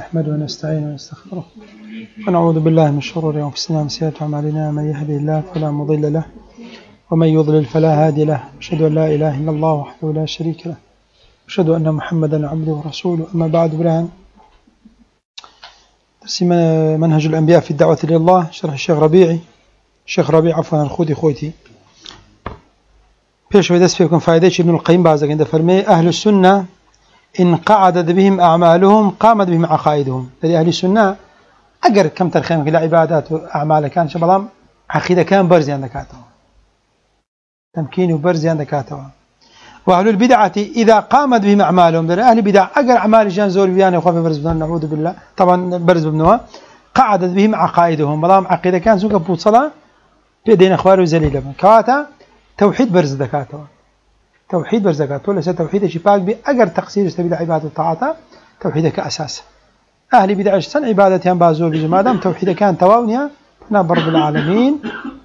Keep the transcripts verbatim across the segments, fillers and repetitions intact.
نحمده ونستعينه ونستغفره ونعوذ بالله من شرور أنفسنا ومن سيئات أعمالنا. من يهده الله فلا مضل له ومن يضلل فلا هادي له. أشهد أن لا إله إلا الله وحده لا شريك له. أشهد أن محمدا عبده ورسوله. أما بعد، برهان درس منهج الأنبياء في الدعوة إلى الله، شرح الشيخ ربيعي الشيخ ربيع عفوا الخوذي خوتي. بيش ودرس فيكم فائدة ابن القيم بعض عند فرمي أهل السنة إن قعدت بهم أعمالهم قامت بهم عقائدهم. لدي أهل السنة أجر كم ترخيم كلا عبادات وأعمال كان شبلام عقيدة كان برزي عندك كاتوا تمكين وبرزي عندك كاتوا. وأهل البدعة إذا قامت بهم أعمالهم، در أهل البدع أجر أعمال جان زور بيان وخاف برز بدنا نعوذ بالله طبعا برز بنوا قعدت بهم عقائدهم بلام عقيدة كان سوق بوصلة بيدين أخبار وزليلة كواتا توحيد برز دكاتوا توحيد برز دكاتوا ليس توحيد شيء باق بأجر تقصير سبيل عبادة الطاعات توحيدك أساس. أهل بدع سن عبادتهم بازور بجماعة دام توحيد كان تواونيا ناب رب العالمين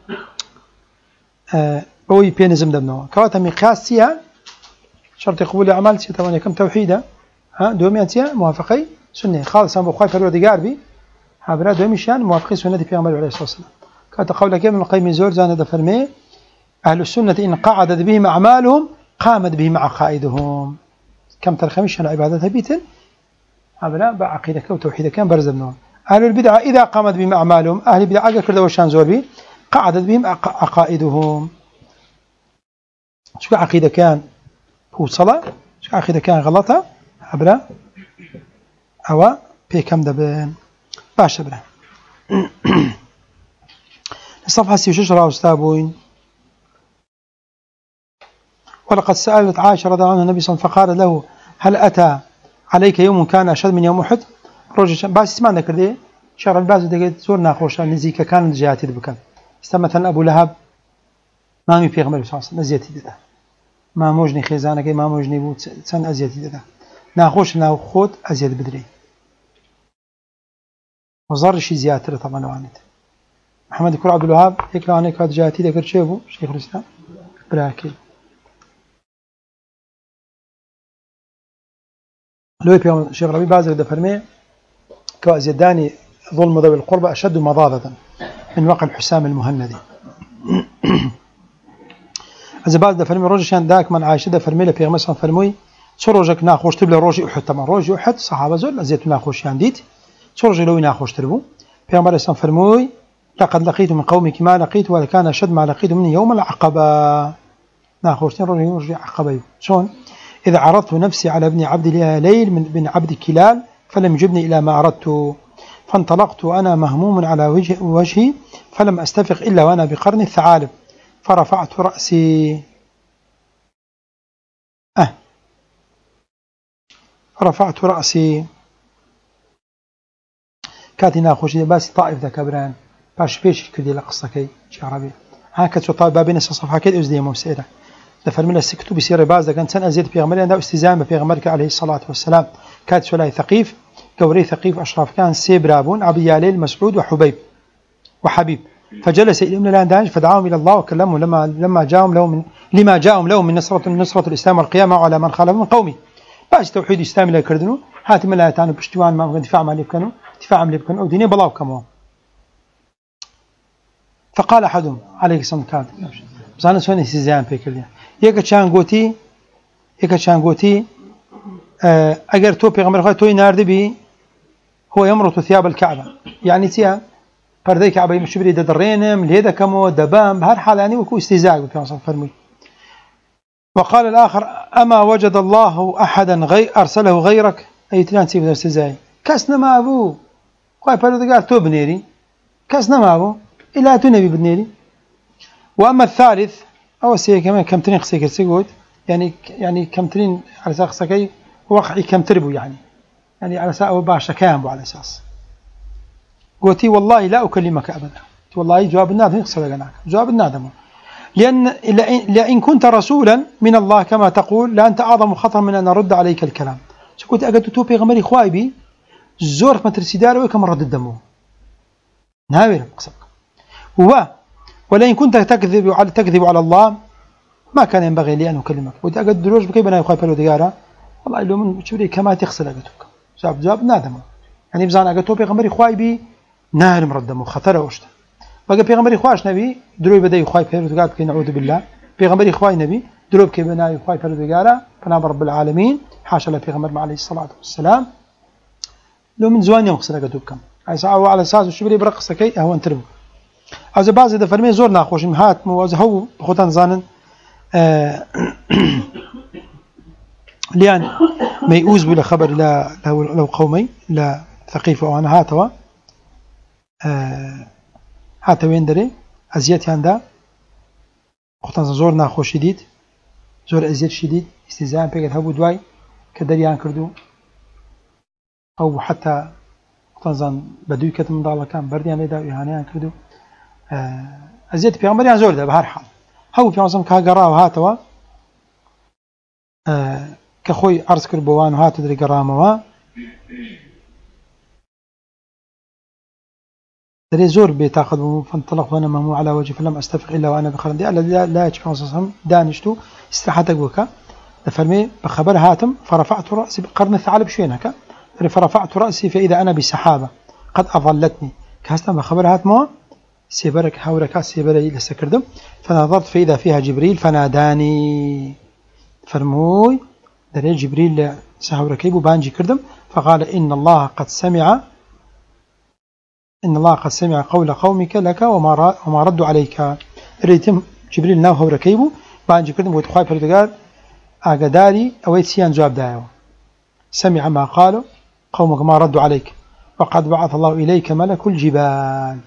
أوي بينزم دمنوا كواتا مقاسيا شرط قبول الأعمال سي تواونيا كم توحيدا ها دومياتيا موافقي سنة خالصا بخاي فروديغار بي هابرا دوميشان موافقي سنة بيغمبر عليه الصلاة والسلام. كواتا قولك ابن القيم زور زان دفرمي أهل السنة إن قعدت بهم أعمالهم قامت بهم عقائدهم. كم ترخمش على عبادتها بيتن هذا بعقيدك وتوحيدك كان برز النوم. أهل البدعة إذا قامت بهم أعمالهم أهل البدعة أجر كردوا وشان زور بي قعدت بهم عقائدهم. شو عقيدة كان هو صلاة شو عقيدة كان غلطة أبرا أو بكم دبن باش أبرا. الصفحة ستة أستاذين. ولقد سألت عائشة رضي الله عنها النبي صلى الله عليه وسلم فقال له هل أتى عليك يوم كان أشد من يوم أحد؟ رجل باس اسمعنا كردي شغل باس دقيت زورنا خوش نزيك كان جهاتي بكم استمثل أبو لهب ما مي بيغمر صلى الله عليه وسلم أزيتي ده ما موجني خزانة كي ما موجني بود سن أزيتي ده ناخوش ناخود أزيت بدري وزار شيء زيادة طبعا وعنده محمد كر عبد الوهاب هيك لو أنا كاد جهاتي ده كرشيفو شيخ الإسلام براكي لو بيوم الشيخ ربيع بازر دفرمي كوازيداني ظلم ذوي القربى أشد مضاضة من وقع الحسام المهندي. إذا بعد دفرمي روج شان داك من عايشة دفرمي له بيغمر صلى فرمي سروجك ناخوش تبله روجي أحد طبعا روجي أحد صحابة زول أزيت ناخوش يانديت سروج لو ناخوش تربو بيغمر صلى فرمي لقد لقيت من قومك ما لقيت ولكان أشد ما لقيت مني يوم العقبة ناخوش روجي روجي عقبة شون إذا عرضت نفسي على ابن عبد ليل من بن عبد كلال فلم يجبني إلى ما أردت فانطلقت وأنا مهموم على وجه وجهي فلم أستفق إلا وأنا بقرن الثعالب فرفعت رأسي أه فرفعت رأسي كاتنا خوشي باسي طائف ذا كبران باش بيش كدي لقصتكي شي عربي هكذا سو طائف بابين صفحة كده أزدي موسيرة دفرمنا السكتو بيصير باز كان سنة أزيد في غمري عنده استزامة في غمرك عليه الصلاة والسلام. كانت سلاي ثقيف قوري ثقيف أشراف كان سيبرابون عبد ياليل مسعود وحبيب وحبيب فجلس إليهم لانداج فدعاهم إلى الله وكلمهم لما لما جاءهم له من لما جاءهم له من نصرة نصرة الإسلام والقيامة على من خالف من قومي باش توحيد الإسلام لا يكردنوا هاتم لا تانو بشتوان ما دفاع ما ليبكنوا دفاع ما ليبكنوا وديني بلاو كمان. فقال أحدهم عليه الصلاة والسلام بزانا سوين استزام بكليه یک چند گوتی یک چند گوتی اگر تو پیغمبر خدا توی نرده بی هو يمرط ثياب الكعبة يعني تيا پرده كعبة مش بري ددرينم لهذا كمو دبام بهر حال يعني وكو استهزاء بكم فرمي. وقال الآخر أما وجد الله أحدا غير أرسله غيرك أي تلان سيف استهزاء كسنا ما أبو قاي پرده قال تو بنيري كسنا ما أبو إلا تو نبي بنيري. وأما الثالث أو سي كمان كم ترين خسيك سيقود يعني يعني كم ترين على أساس خسكي وقعي كم تربو يعني يعني على أساس أو باشا كام على أساس قلتي والله لا أكلمك أبدا والله جواب النادم يقصد لنا جواب النادم لأن لئن كنت رسولا من الله كما تقول لأنت أعظم خطر من أن أرد عليك الكلام. سكوت أجد توبي غمري خوايبي زور مترسي دار وكم رد الدمو ناوي قصدك هو ولئن كنت تكذب على تكذب على الله ما كان ينبغي لي أن أكلمك وتأكد دروج بكي بنا يخاف له ديارة والله لو من شبري كما تغسل أجدك جواب جواب نادم يعني بزان أجا تو بيغمري خواي بي نار مردم وخطر وشته بقى بيغمري خواش نبي دروي بدأ يخواي بيرتقال كي نعوذ بالله بيغمري خواي نبي دروب كي بناي خواي بيرتقاله فنام رب العالمين حاشا له بيغمر عليه الصلاة والسلام لو من زوان يوم خسر أجا كم عيسى على أساس وشبري برقص كي هو انتربو از بعض إذا فرمي زور ناخوش هات موازه هو بخوتان زانن آه ليان ما يؤوز بلا خبر لا لو قومي لا ثقيفة وأنا هاتوا آه هاتوا يندري أزيات يندا خوتان زور ناخوش شديد زور أزيات شديد استهزاء بيجت هبو دواي كدريان كردو أو حتى خوتان زان بدوي كتم ضالة كان برديان ليدا ويهانيان كردو أزيت في عمري زور ده بهر حال هو في عصام كهجرا وهاتوا أه كخوي عرس كربوان وهات دري جرامة دري زور بتاخذ فانطلق وانا ممو على وجه فلم استفق الا وانا بخرندي لا لا يجي عصام دانشتو استراحتك وكا فرمي بخبر هاتم فرفعت راسي بقرن الثعلب شوين هكا فرفعت راسي فاذا انا بسحابه قد اظلتني كهسنا بخبر هاتمو سيبرك حورك سيبري لسكردم فنظرت فإذا فيها جبريل فناداني فرموي دري جبريل سحوركيب بانجي كردم فقال إن الله قد سمع إن الله قد سمع قول قومك لك وما وما ردوا عليك ريتم جبريل ناو هوركيب بانجي كردم وتخاي بردقال أقداري أويت سيان جواب دايو سمع ما قالوا قومك ما ردوا عليك وقد بعث الله إليك ملك الجبال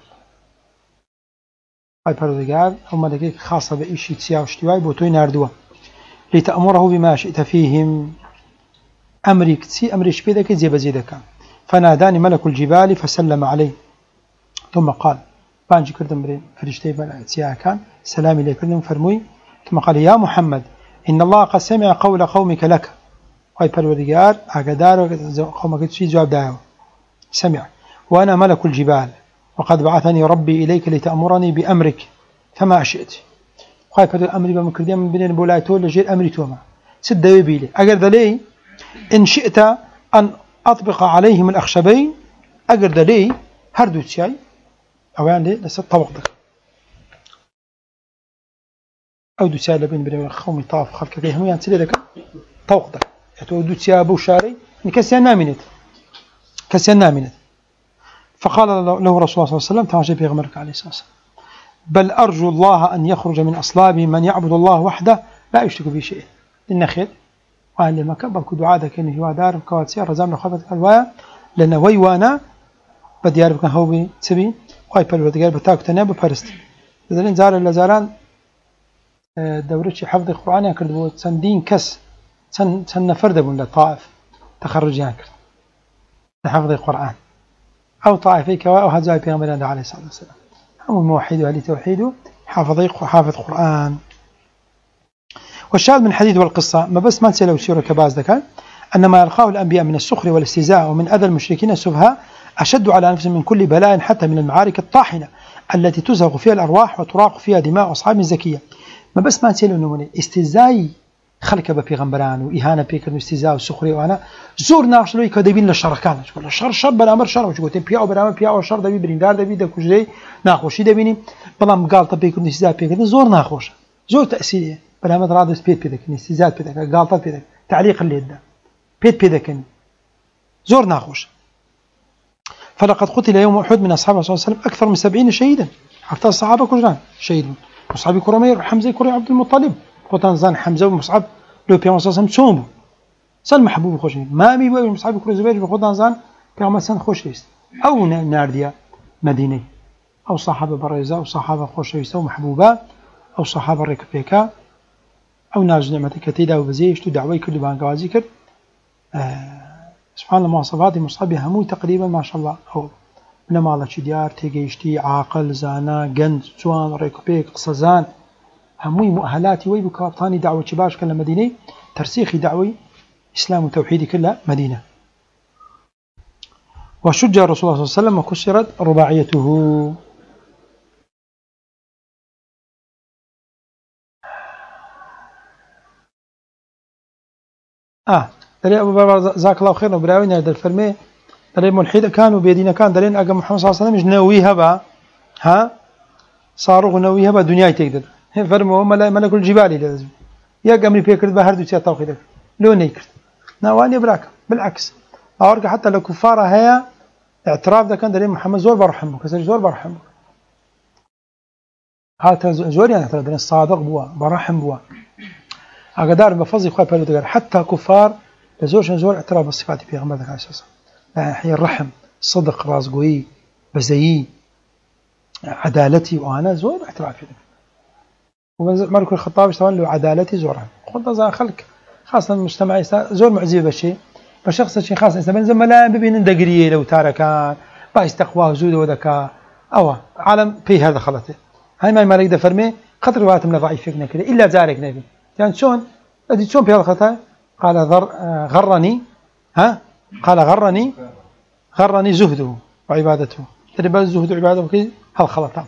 أي پروردگار هم ملكيك خاصة بإشي تسيا واشتواي بوتوي ناردوه لتأمره بما شئت فيهم أمري كتسي أمري شبيدك زيب زيدك فناداني ملك الجبال فسلم عليه ثم قال بانجي كردم بري فرشتي بلا تسيا كان سلامي لي كردم فرموي ثم قال يا محمد إن الله قد سمع قول قومك لك أي پروردگار أقدار قومك تسي جواب دايو سمع وأنا ملك الجبال وقد بعثني ربي إليك لتأمرني بأمرك فما شئت خايف هذا الأمر بمكردين من بين البولايتو لجير أمري توما سد يبيلي أقرد لي إن شئت أن أطبق عليهم الأخشبين أقرد لي هردو تشاي أو يعني لست طبقتك أو دو تشاي لبين بين الخومي طاف خلق كيهم يعني تسلي لك طبقتك يعني دو تشاي أبو شاري كسيان نامنت كسيان نامنت فقال له رسول الله صلى الله عليه وسلم تعجب بيغمرك عليه الصلاة والسلام بل أرجو الله أن يخرج من أصلابي من يعبد الله وحده لا يشرك به شيء إن خير وأن لما كبر كدعاء كأنه هو دار كواتسير رزام لخبط الوايا لأن ويوانا بدي أعرف كان هو بتسبي خاي بالودجال بتاعك تنام بفرست إذا زار إلا زاران دورتش حفظ القرآن يكردوا تسندين كس تسن تسن فرد من الطائف تخرج ينكر لحفظ القرآن أو طائفي كوا أو هزاي بيغمرنا عليه الصلاة والسلام هم الموحد وأهل توحيده حافظ حافظ قرآن والشاهد من الحديث والقصة ما بس ما نسي لو سيرة كباز ذكر أن ما يلقاه الأنبياء من السخر والاستهزاء ومن أذى المشركين السفهاء أشد على أنفسهم من كل بلاء حتى من المعارك الطاحنة التي تزهق فيها الأرواح وتراق فيها دماء أصحاب الزكية ما بس ما نسي له استهزاء خلق ببيغمبران وإهانة بيكر واستهزاء وسخرية وأنا زور ناقش لو يكذبين للشركان شو الشر شر بالأمر شر وشو قلت بيعو بالأمر بيعو شر دبي بريندار دبي دكوجي ناقوشي دبيني بلام قال تبيكر واستهزاء بيكر زور ناقوش زور تأثيرية بالأمر رادس بيت بيدك استهزاء بيدك قال بيدك تعليق اللي ده بيت بيدك زور ناقوش فلقد قتل يوم أحد من أصحاب صلى الله عليه وسلم أكثر من سبعين شهيدا حتى الصحابة كلهم شهيد مصعب كرمير حمزة كريم عبد المطلب خوتان زان حمزة ومصعب لو بيعمل صلى الله سن محبوب خوش ما بي بي مصعب كريم زبير بخوتان زان بيعمل سن خوش ليست أو نارديا مدينة أو صحابة بريزة أو صحابة خوش ليست أو محبوبة أو صحابة ركبيكا أو ناج نعمة كتيدة وبزيش تدعوي كل بان قوازي كر آه سبحان الله مواصفات مصعب همو تقريبا ما شاء الله أو لما الله ديار تيجيشتي عاقل زانا جند جوان ركبيك قصزان هموي مؤهلاتي وي بكابتاني دعوة شباش كلا مدينة ترسيخي دعوي إسلام وتوحيدي كلها مدينة وشج الرسول صلى الله عليه وسلم وكسرت رباعيته آه دليل أبو بكر جزاك الله خير وبراوي نادر الفرمي دلين ملحد كانوا بيدين كان دلين أجا محمد صلى الله عليه وسلم نويها با ها صاروخ نويها با دنيا تقدر فرموا ملا ملك الجبال لازم يا قمري بيكرد بهر دوتي توقيدك لو نيكرد نواني براك بالعكس أورك حتى لو كفارة هي اعتراف ده كان دلين محمد زور برحمه كسر زور برحمه هذا زور يعني ترى الصادق بوا برحم بوا أقدر بفضل خوي بلو حتى كفار لزوج زور اعتراف بالصفات في غمرة عليه الصلاة والسلام هي الرحم صدق رازقوي بزيي عدالتي وأنا زور اعتراف فيه ومالك الخطاب اشتغل له عدالتي زورها خد ذا خلق خاصة المجتمع زور معزي بشيء فشخص شيء خاص إنسان زي ما لا ببين دقريه لو تاركان بايس تقوى زود وذكاء أو عالم في هذا خلته هاي ما مالك ده فرمي خطر وقت من ضعيف فينا كده إلا ذلك نبي يعني شون أدي شون في هذا الخطأ قال غر غرني ها قال غرني غرني زهده وعبادته ترى الزهد وعبادته كذا هالخلطان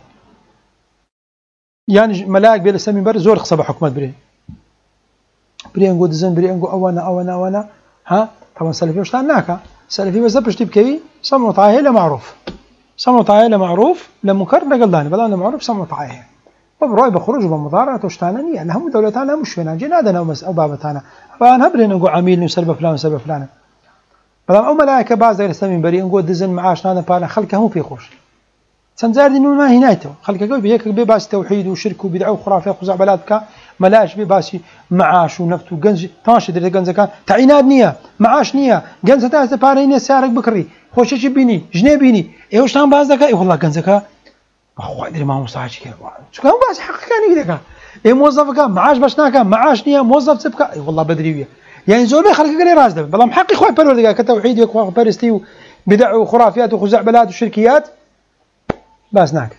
يعني ملاك بيل السمي بر زور خصب حكمت بري بري انقو دزن بري انقو اوانا اوانا اوانا ها طبعا سلفي وش تعناك سلفي بس بشتي بكوي سمو طاهي لا معروف سمو طاهي لا معروف لمكر لقلاني بلا معروف سمو طاهي وبروي بخروج بمضارعه وشتانني يعني هم دولتنا مش فينا جينا هذا ومس او بابتنا فانا بري انقو عميل نسلب فلان وسلب فلان بلا او ملائكه بعض زي السمي بري انقو دزن معاش هذا بان خلقه هم في خوش سنزار دي ما هي نايته خلق قوي بيك بباس توحيد وشرك وبدعه وخرافات وخزع بلادك ملاش بباسي معاش ونفط وجنز طاش دري جنز كان تعينات نيه معاش نيه جنز تاع بارين سارك بكري خوش شي بيني جنبيني ايش تام باز دك اي والله جنزك اخو ادري ما هو صاحي كيف شو كان باس حق كان يدك اي موظف كان معاش باشناك معاش نيه موظف تبك اي والله بدري يعني زول خلق قال راس ده بالله محقق خوي بلور كتوحيد وخو بارستي بدع وخرافات وخزع بلاد وشركيات باس ناك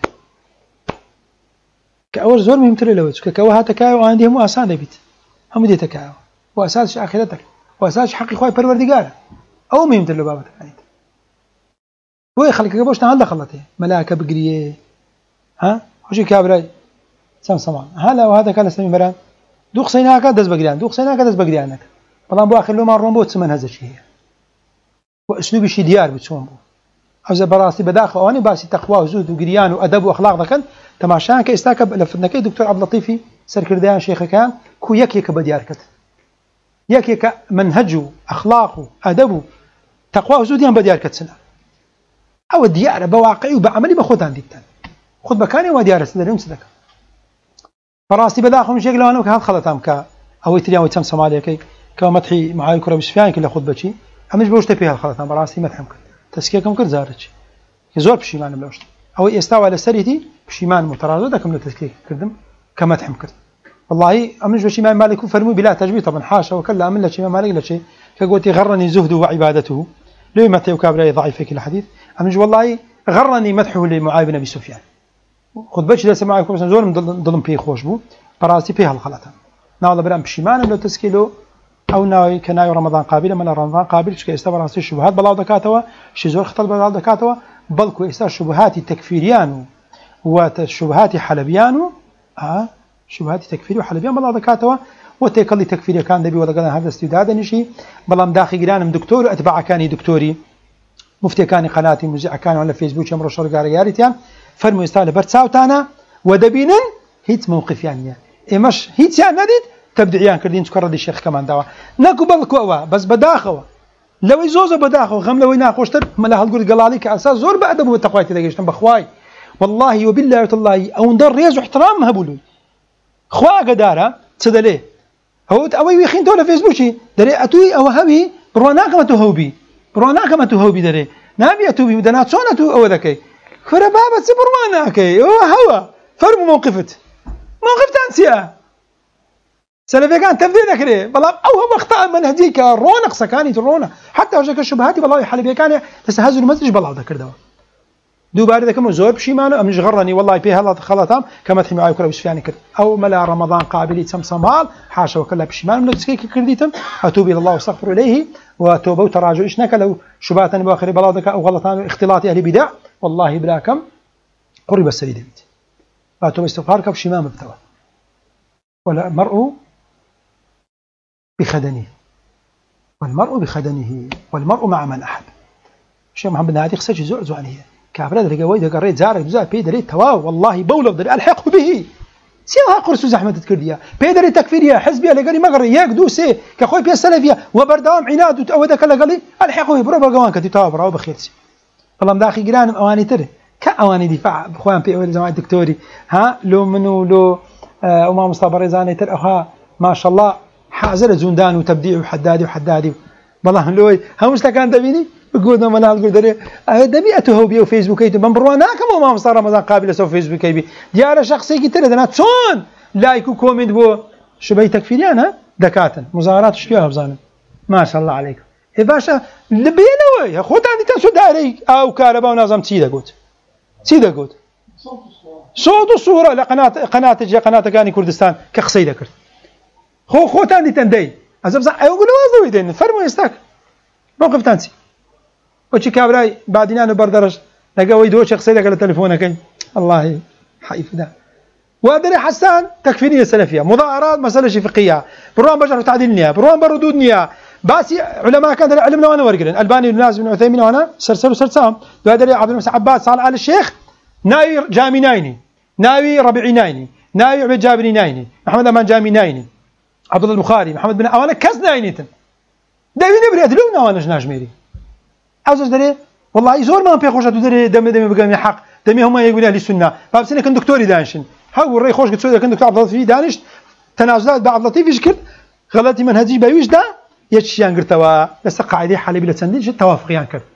كأول زور مهم تري لوجه كأوها تكاو عندي هم أسان دبيت هم دي تكاو وأساس آخرتك وأساس حقي خوي بروردقار أو مهم تري لبابتك عيد هو خلق قبوش تعال خلته ملاك بقريه ها وشي كابراي سام سمان هلا وهذا كان سمي مران دوق سيناك دز بقريان دوق سيناك دز بقريانك بلان بو آخر لو ما رومبوت سمن هذا الشيء وأسلوب شي ديار بتسوم أو براسي بداخل أواني باسي تقوى وزود وقريان وأدب وأخلاق ذكن تماشان كاستاكب لفتناكي دكتور عبد اللطيفي سركردان شيخ كان كو يك يك بديار كت يك يك منهجه أخلاقه أدبه تقوى وزود يان بديار كت سنة أو الديار بواقعي وبعملي بخود عندي التاني خد مكاني وديار سنة يوم صدق براسي بداخل مش يقلوا أنا وكهذا خلطام كا أو يتريان ويتم سوماليا كي كمدحي معاي كرة بسفيان كله خد بشي أمش بوش تبيها الخلطام براسي مدحهم كت تسكيكم كل زارج يزور بشيمان بلوشت أو يستوى على سريتي بشيمان مترازو كم تسكيك كردم كما تحم كرد والله أمنش بشيمان مالك فرموا بلا تجبيه طبعا حاشا وكلا أمن لا شيمان مالك لا شيء كقولتي غرني زهده وعبادته ليه متى وكابلا ضعيف في الحديث أمنش والله غرني مدحه لمعاذ بن أبي سفيان خد بالك لسه معكم زور ضلم فيه خوش بو براسي فيها الخلطة ناول برام بشيمان لو تسكيلو أو ناوي كناوي رمضان قابل من رمضان قابل شكل استبر نصير شبهات بلاو دكاتوا شزور خطل بلاو دكاتوا بلكو استار شبهات تكفيريان وشبهات حلبيان آه شبهات تكفيري وحلبيان بلاو دكاتوا وتكلي تكفيري كان دبي ولا قال هذا استعداد نشي بلام داخل جيرانم دكتور أتباع كاني دكتوري مفتي كاني قناتي مذيع كانوا على فيسبوك يمر شر قارياريتيان فرموا يستاهل برتساوتانا ودبينن هيت موقف يعني إيمش هيت يعني نديد تبدعيان كردين تكرر دي الشيخ كمان دوا ناكو بالكوا بس بداخوا لو يزوز بداخوا غم لو يناقشتر ملا هالقول قلالي كأساس زور بأدب وتقوى تلاقيشتم بخواي والله وبالله وتالله أو ندر ريز واحترام هبولي خوا قدارة تسدليه هو أوي ويخين تولا فيسبوكي دري أتوي أو هبي بروناك ما تهوبي بروناك ما تهوبي دري نبي أتوي ودنا صون أتو أو ذكي خرا بابا سبرمانك هو هوا فرم موقفت موقف تنسيه سلفي كان تبذير ذكره بلا أو هم اخطاء منهجيك رونق سكاني ترونه حتى وجهك الشبهات بالله يحلبي كان تستهزوا المسج بالله ذكر دوا دو بارد كم زور بشي ماله أمش غرني والله بيه هلا خلطام كما تحمي معي كره بسفيان كر أو ملا رمضان قابل يتم صمال حاشا وكلا بشي ماله من تسكيك كرديتم أتوب إلى الله واستغفر إليه وتوبة وتراجع إيش لو شبهات بآخر بالله ذكر أو غلطان اختلاط أهل بدع والله بلاكم قرب السريد أتوب استغفار كبشي ما مبتوى ولا مرء بخدنه والمرء بخدنه والمرء مع من أحب الشيخ محمد هادي قصة زور زوانية كابرا درجة ويدا قريت زارك دوزا بيدري تواو والله بولو بدري الحق به سيها قرص زحمة تكرديا بيدري تكفيريا حزبيا لقالي مغري ياك دوسي كخوي بيا السلفية وبردام عناد وودك لقالي الحق به برو بقوان كتي تواو برو بخيرسي والله مداخي جيران أواني تري كأواني دفاع بخوان بي أول جماعة دكتوري ها لو منو لو آه وما مصطفى رزاني تر أخا ما شاء الله حازر زندان وتبديع وحدادي وحدادي والله لوي همش لكان تبيني بقول ما انا اقول دري دبيئته بيو فيسبوك اي من بروانا كم ما مصار رمضان قابل سو فيسبوك اي ديار شخصي قلت له انا تون لايك وكومنت بو شبي تكفيري انا دكاتن مظاهرات شكيها بزانم ما شاء الله عليكم يا باشا لبينا وي خذ عندي تنسو داري او كهرباء ونظام تسيده قلت سيده قلت صوت وصوره لقناه قناه تجي قناه كاني كردستان كخسيده كرت خو خو عندي تندي ازبز اقول له وازويدين فرموا يستاك موقف تانسي وشي كابراي بعدين انا بردرج لقى ويدو شخصي لك التليفون كي الله حيف ده وادري حسان تكفيريه سلفيه مظاهرات مساله فقهيه بروان بشر تعديل نيه بروان بردود نيه باسي علماء كان علمنا وانا ورقلن الباني الناس بن عثيمين وانا سرسلوا سرسام وادري عبد المسيح عباس صالح ال الشيخ ناوي جامي نايني ناوي ربيعي نايني ناوي عبد جابري نايني محمد امان جامي نايني عبد الله البخاري محمد بن اوانا كز ناينيتن داوي نبري ادلونا وانا جناجميري عاوز دري والله زور ما بيخوش دري دم دم بقى حق دمي هم يقولوا اهل السنه فابسنا كان دكتوري دانشن هاو الري خوش قلت سودا كان دكتور عبد اللطيف دانش تنازلات بعض اللطيف يشكل غلطي منهجي بايوش ده يتشيان قرتوا بس قاعده حالي بلا تنديش التوافق يعني كده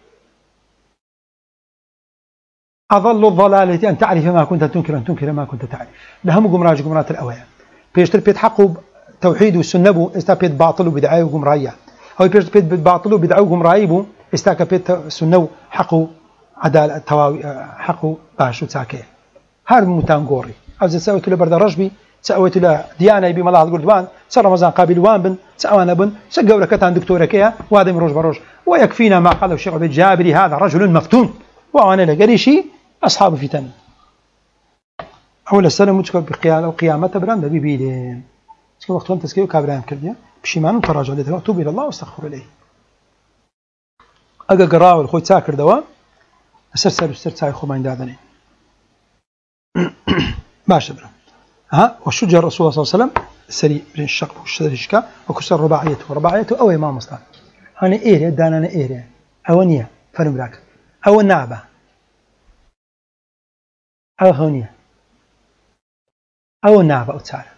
اظل الضلاله ان تعرف ما كنت تنكر ان تنكر ما كنت تعرف لهم قمراج قمرات الاويا بيشتر بيتحقوا توحيد والسنه بو استبيت باطل وبدعه وقمرايه او بيشتر بيت باطل وبدعه وقمرايه استاك بيت سنو حقو عدالة تواوي حقو باشو تاكيه هذا متانغوري عاوز سويت له برد رجبي سويت له ديانه بما الله قردوان سر رمضان قابل وان بن سوانا بن سقوا لك كان دكتوره كيا وهذا من روج بروج ويكفينا ما قاله الشيخ عبد الجابري هذا رجل مفتون وانا لقري شيء اصحاب فتن اول السنه متكب بقيامه وقيامته برام بيبيدين اسكو وقت انت تسكيو كابرام كرديا بشيمان وتراجع له توب الى الله واستغفر اليه اجا قراوه الخوي ساكر دوا سرسل وسرساي خو ما عندنا ماشي برا ها وشجر الرسول صلى الله عليه وسلم سري بين الشق والشرشكه وكسر رباعيته ورباعيته او امام مصطفى انا ايريا دانا انا ايريا اونيه فرمراك او النعبه او هونيه او النعبه او تسار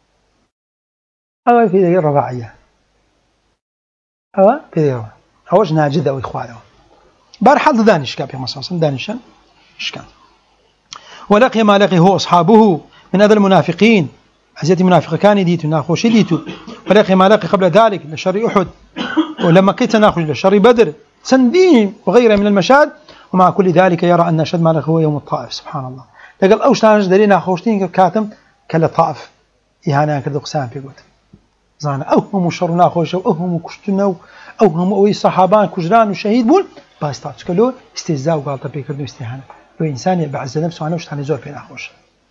او في الرباعيه او في اوج ناجد او اخوانه برحل دانش كابي مصاصن دانشان اشكال ولقي ما لقي هو اصحابه من اذى المنافقين ازيت منافق كان ديتو ناخوش ديتو ولقي ما لقي قبل ذلك لشر احد ولما كنت ناخذ لشر بدر سندين وغيره من المشاد ومع كل ذلك يرى ان شد ما لقي هو يوم الطائف سبحان الله لقال اوش تانج درينا خوشتين كاتم كلا طائف اهانه كذا قسام في قلت زانا او هم شرنا خوش او هم كشتنا او هم او صحابان كجران وشهيد بول باستاش كلو استهزاء وغلطه بيكردو استهانه وانسان بعز نفسه عنه وش زور في الاخوش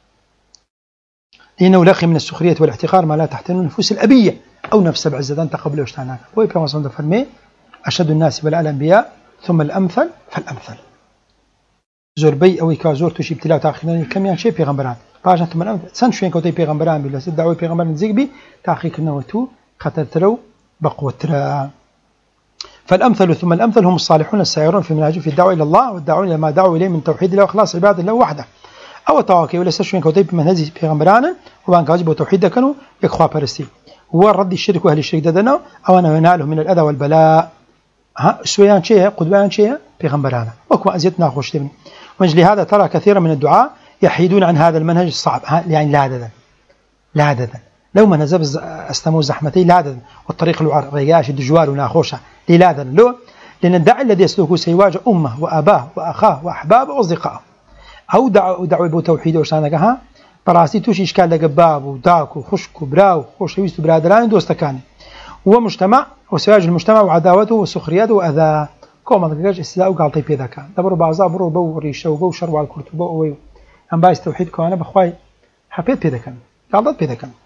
لانه لقي من السخريه والاحتقار ما لا تحتمل النفوس الابيه او نفس بعزتان تقبله وش تعناك ويبقى صندوق فرمي اشد الناس بلاء الانبياء ثم الامثل فالامثل زور بي او كازور توشي ابتلاء تاخيرا كم يعني شيء پیغمبران باجا ثم الامثل سن شوين كوتي پیغمبران بلا دعوه پیغمبر نزيق بي تاخير كنوتو خطرترو بقوترا فالأمثل ثم الأمثل هم الصالحون السائرون في منهجهم في الدعوة إلى الله والداعون إلى ما دعوا إليه من توحيد الله وإخلاص عبادة الله وحده أو تواكي ولا سشوين كوتي بمنهج پیغمبران وبان كاجب وتوحيد كانوا يكخوا برستي هو الرد الشرك وأهل الشرك ددنا أو أنا ينالهم من الأذى والبلاء ها سويان شيء قدوان شيء پیغمبران وكما أزيتنا خوش تبني ومن هذا ترى كثيرا من الدعاء يحيدون عن هذا المنهج الصعب يعني لا عددا لا عددا لو ما نزب استمو زحمتي لا عددا والطريق الرياش الدجوار وناخوشة لماذا؟ لو لأن الداعي الذي يسلكه سيواجه أمه وأباه وأخاه وأحبابه وأصدقائه أو دعوة دعوة بتوحيد وشانكها براسي توش إشكال لجباب وداك وخشك وبراو وشويست برادران دوستكاني ومجتمع وسيواجه المجتمع وعداوته وسخريته وأذى كوما ذكرش استداء وقالطي في ذاك دبروا بعضا برو بو ريشة وبو شروا على الكرتبة وي أم بايس توحيد كوانا بخواي حبيت في ذاك قالطت في ذاك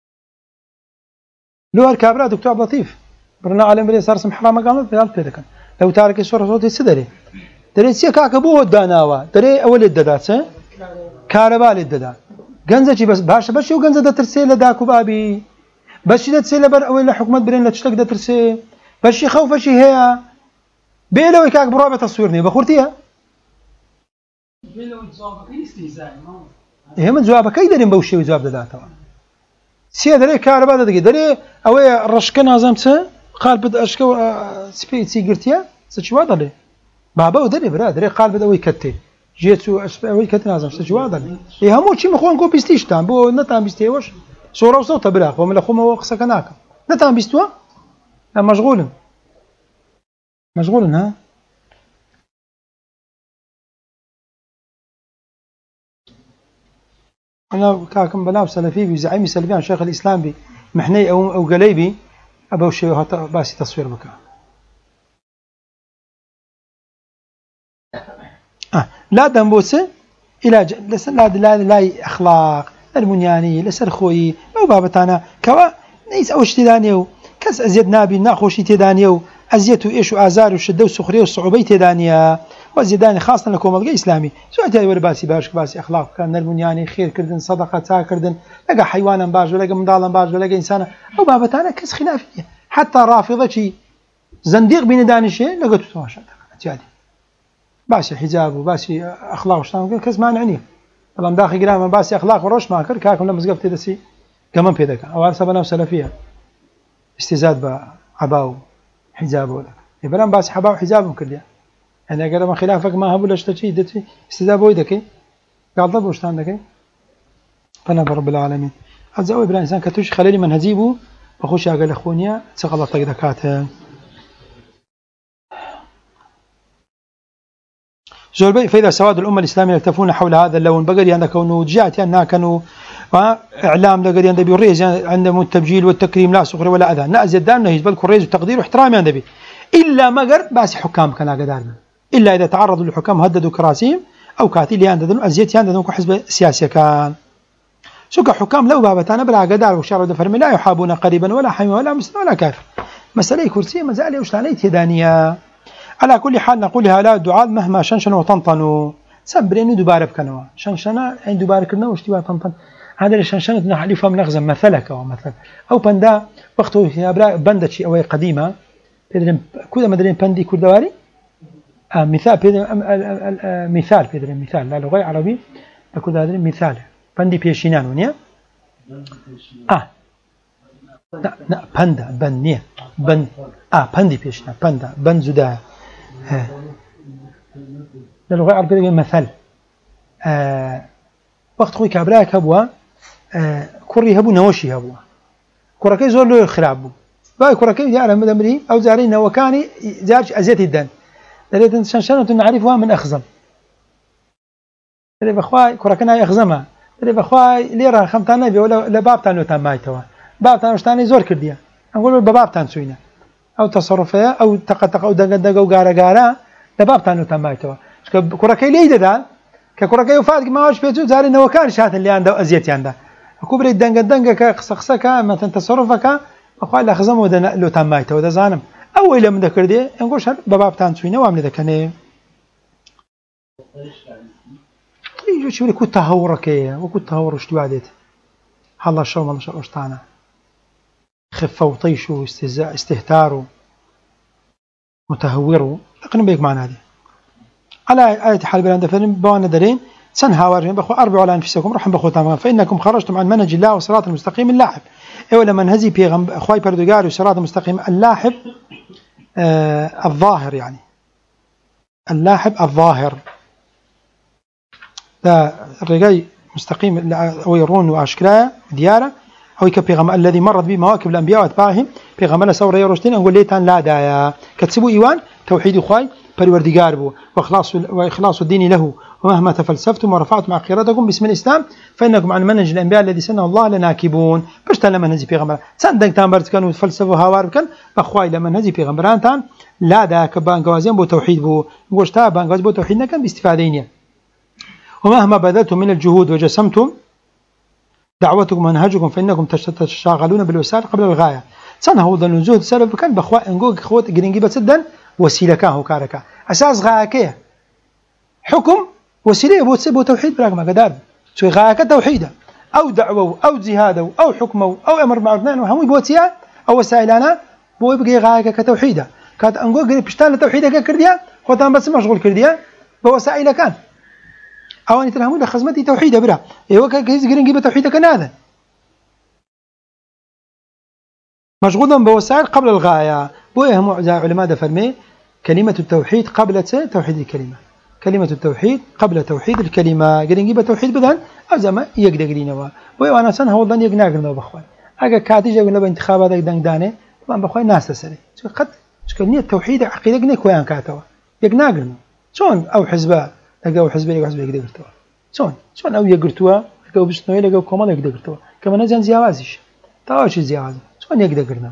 لو الكابرا دكتور عبد اللطيف برنا عالم بري صار اسم حرام قامت قالت في ذاك لو تارك الصورة صوتي سدري دري سي كاكبو وداناوا دري اول الددات كهرباء للددا جنزه بس باش باش شو جنزه ترسي لداكو بابي باش ترسي لبر ولا حكومه برين لا تشتك ترسي باش خوف شي هي بيلو كاك بروبه تصويرني بخورتيها بيلو جوابك استهزاء ما هم جوابك يدرين بوشي جواب دداتا سي دري كهرباء ددي دري او رشك نظمت قال بد اشكو سبي سيجرتيا سچوا دلي بابا ودري برا دري قال بد وي كتي جيتو اسبوعي كتنازم استجواد اي همو شي مخون كو بيستيشتان بو نتام بيستيوش صوره وصوت بلا ومن اخو ما وقسا كناك نتام بيستوا مشغول مشغول ها انا كاكم بلاو سلفي بزعيم سلفيان شيخ الاسلام بي محني او او قليبي ابو شي باسي تصوير بك آه. لا دنبوسه الى ج... لسر لا لا لا اخلاق المنياني لسر خوي او بابتانا كوا نيس او اشتدانيو كس ازيد نابي ناخوشي تدانيو ازيتو ايش وازار وشده وسخريه وصعوبيه تدانيا وزيداني خاصه لكم الغي اسلامي سويتي ور باسي باش باسي اخلاق كان المنياني خير كردن صدقه تا كردن لقى حيوانا باج ولا مضالا باج ولا انسان او بابتانا كس خلافيه حتى رافضه زنديق بين دانشه لقيتو تواشا تيادي باسي حجاب وباسي اخلاق وشتان كز ما نعني طبعا داخل قرام باسي اخلاق وروش ما كر كاكم لما زقفت دسي كمان بيدك او سبنا سلفيه استزاد بعباو حجاب ولا يبلان باسي حباو حجاب كليا انا قال ما خلافك ما هبل اشتكي دتي استزاد ويدك قال ضب وشتان دك فانا رب العالمين ازوي بلا انسان كتوش خليلي من هزيبه بخش قال اخويا تغلط دكاته زولبي فإذا سواد الأمة الإسلامية يلتفون حول هذا اللون بقري عندك كونه جاءت أنها كانوا إعلام لقري عند بيوريز عندهم التبجيل والتكريم لا سخرية ولا أذى نأزل دام نهيج بل كوريز وتقدير واحترام عند بي إلا مقر باس حكام كان قدارنا إلا إذا تعرضوا للحكام هددوا كراسيهم أو كاتي اللي عندهم أزيت عندهم كحزب سياسي كان سوق حكام لو بابتانا بلا قدار وشاروا دفرم لا يحابون قريبا ولا حمي ولا مسلم ولا كافر مسألة كرسي مزالي وشلانية هدانية على كل حال نقول هؤلاء الدعاء مهما شنشنوا وطنطنوا سبرين دوباره بكنوا شنشنا عند دوباره كنا واشتباه طنطن هذا اللي شنشنت نحلي فهم نغزم مثلك او مثل او بندا وقته في ابرا بندا شيء او قديمه بيدرن كذا مدرين بندي كل دواري آه مثال بيدرن مثال بيدرن مثال لا لغه عربي كل هذا مثال بندي بيشينان ونيا اه لا لا بندا بنيه بن اه بندي بيشنا بندا بن زدا اللغة العربية مثل آه وقت خوي كابلا كابوا آه كوري هبو نوشي هبوا كوركي زور له خرابو باي كوركي جاء مدمري أو زارين وكاني زارش أزيت الدن لذلك شنشنة نعرفها من أخزم لذلك بخواي كوركنا يخزمها لذلك بخواي ليرة خمتان نبي ولا لباب تانو تمايتوا باب تانو شتاني زور كرديا نقول بباب تان سوينا أو تصرفها أو تقطق أو دق دق أو جارا جارا لباب تانو تمايتوا كوركي ليه ده ككوركي وفات ما هوش بيتو زاري إنه كان شات اللي عنده أزيت عنده كبر الدنق الدنق كقصقصة كا مثلا تصرفك أخوي لا خزم وده لو تمايته وده زانم أول من ذكر ده نقول شر بباب تان سوينا وعمل ذا كنيه يجوا شو يكون تهورك وكون تهور وش توعدت الله شو الله شو أشتانا خفة وطيشوا استهزاء استهتاروا متهوروا لكن بيك معنا هذه على آية حال بلاد فإن بوانا دارين سنهاورهم بخو أربعوا على أنفسكم رحم بخو تمام فإنكم خرجتم عن منهج الله والصراط المستقيم اللاحب أولا منهزي بيغم أخوي بردقاري والصراط المستقيم اللاحب آه الظاهر يعني اللاحب الظاهر ده الرجاي مستقيم أو يرون وأشكرا ديارة أو كبيغم الذي مرت به مواكب الأنبياء وأتباعهم بيغم لا سورة يروشتين أقول ليتان لا دايا كتسبوا إيوان توحيد أخوي پروردگار بو واخلاص واخلاص الدين له ومهما تفلسفتم ورفعتم عقيرتكم باسم الاسلام فانكم عن منهج الانبياء الذي سنه الله لناكبون باش لما نهجي پیغمبر صندق تامبرت كانوا فلسفه هاوار كان اخوي لما نهجي پیغمبران تان لا دا كبانغوازين بو توحيد بو غوشتا بانغواز بو توحيد كان باستفادين ومهما بذلتم من الجهود وجسمتم دعوتكم منهجكم فانكم تشتغلون بالوسائل قبل الغايه سنه هو ذن زهد سبب كان بخوا انغو خوت جرينجي بسدن وسيلة كان هو كاركا أساس غاية حكم وسيلة بو بو توحيد براك ما قدر شو غاية توحيدا أو دعوة أو جهاد أو حكم أو أمر معروف نهي هم بوتيا أو وسائلنا بو يبقى غاية كتوحيدا كات أنقول قريب بشتغل توحيدا كرديا خوتان بس مشغول كرديا بوسائل كان أو أن ترهمون لخزمتي توحيدا برا إيوه كيس قرين جيب توحيدا كان هذا مشغولا بوسائل قبل الغاية بوهم علماء دفرمي كلمة التوحيد قبل توحيد الكلمة كلمة التوحيد قبل توحيد الكلمة قرين جيب توحيد بدن أزما يقدر قرينوا ويو أنا سن هو ضن يقنع قرنا بخوان أجا كاتي جا قلنا بانتخابات دان دانه طبعا بخوان ناس تسري شو قد شو كنية التوحيد عقيدة قني كويان كاتوا يقنع قرنا شون أو حزبه لقوا حزبه لقوا حزبه يقدر قرتوا شون شون أو يقرتوا لقوا بشنوي لقوا كمان يقدر قرتوا كمان نزين زيوازيش تواش زيواز شون يقدر قرنا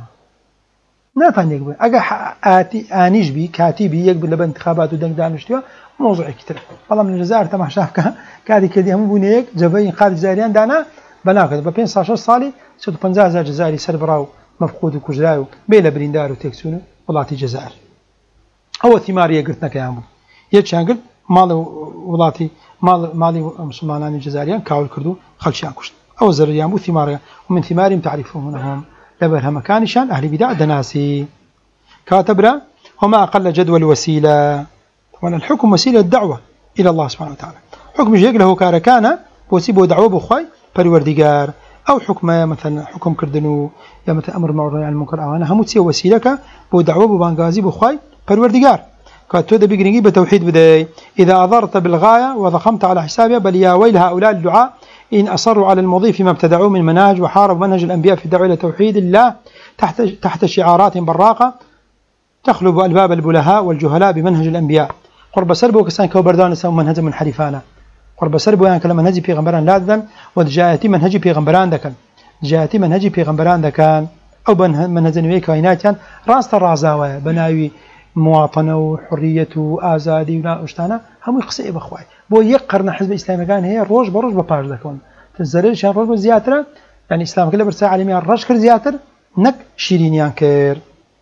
ناتان يقبل أجا آتي آنيش بي كاتبي يقبل لبن انتخابات ودان دانشتوا موضوع كتير والله من الجزائر تما شافك كادي كدي هم بونيك جبين قاد الجزائريان دانا بناخذ ب خمسة عشر صالي ست خمسين هزار جزائري سربراو مفقود وكجراو بلا بريندار وتكسونو ولاتي الجزائر هو ثماريه قلتنا كيامو يتشان قلت مال ولاتي مال مالي مسلمانان الجزائريان كاول كردو خلشان كشت او زريامو ثماريه ومن ثمارهم تعرفون هم لبرها مكانشان اهل بدع دناسي كاتبرا وما اقل جدول وسيله طبعا الحكم وسيله الدعوه الى الله سبحانه وتعالى حكم جيك له كاركانا بوسيبو دعوه بخوي پروردگار او حكم مثلا حكم كردنو يا مثلا امر معروف عن المنكر او انا هموتسي وسيلك بو دعوه بانغازي بخوي پروردگار كاتو ده بيجرينجي بتوحيد بداي اذا اضرت بالغايه وضخمت على حسابها بل يا ويل هؤلاء الدعاء ان اصروا على المضي فيما ابتدعوه من مناهج وحاربوا منهج الانبياء في الدعوه الى توحيد الله تحت تحت شعارات براقه تخلب الباب البلهاء والجهلاء بمنهج الانبياء قرب سربو كسان كوبردان سو منهج منحرفانا قرب سربو يعني كلام منهج پیغمبران لازم ودجايتي منهج پیغمبران دكن جايتي منهج پیغمبران دكان او منهج نوي كائنات راست الرازاوه بناوي مواطنه وحريه وازادي ولا اشتانا هم يقصي بخواي بو يقرن حزب الاسلامي كان هي روج بروج بباج دكون تزرل شان روج زياتره يعني اسلام كله برسا عالمي رش كر زياتر نك شيرينيان كر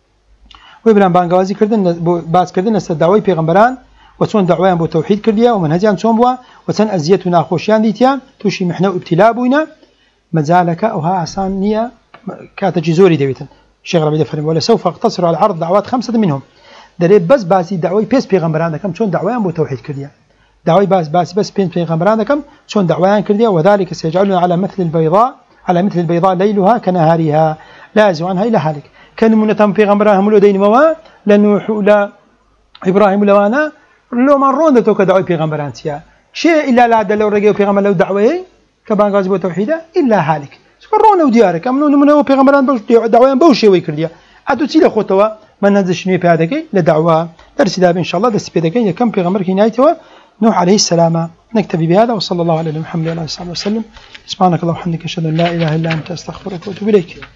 ويبلان بانغازي كردن باس كردن است دعوی پیغمبران وچون دعویان بو توحید کردیا و منهجان چون بو وچن ازیت و ناخوشیان دیتیا توشی محنه و ابتلاء بوینا مزالك او ها اسانيه كاتجزوري دبيتن شيخ ربيع فرم ولا سوف اقتصر على عرض دعوات خمسه منهم دري بس باسي دعوي بيس پیغمبران كم چون دعویان بو توحید کردیا دعوی باس باس بس بين پیغمبران كم چون دعویان کردیا وذلك سيجعلنا على مثل البيضاء على مثل البيضاء ليلها كنهارها لا يزوغ عنها الا هالك كان منتم پیغمبران هم لدين موا لنوح لا ابراهيم لوانا لو مرون دتو كدعوي پیغمبران تيا شيء الا لا دلو رجي پیغمبر لو دعوي كبان غازي بو توحيده الا هالك سكرون وديارك امنون من هو پیغمبران بوش دعويان بوشي ويكرديا ادو تي لخوتوا من نزشني بهادكي لدعوه درس داب ان شاء الله دس بيدكي كم پیغمبر كينايتوا نوح عليه السلام. نكتفي بهذا وصلى الله على محمد وعلى اله وصحبه وسلم. سبحانك اللهم وبحمدك اشهد ان لا اله الا انت استغفرك واتوب اليك.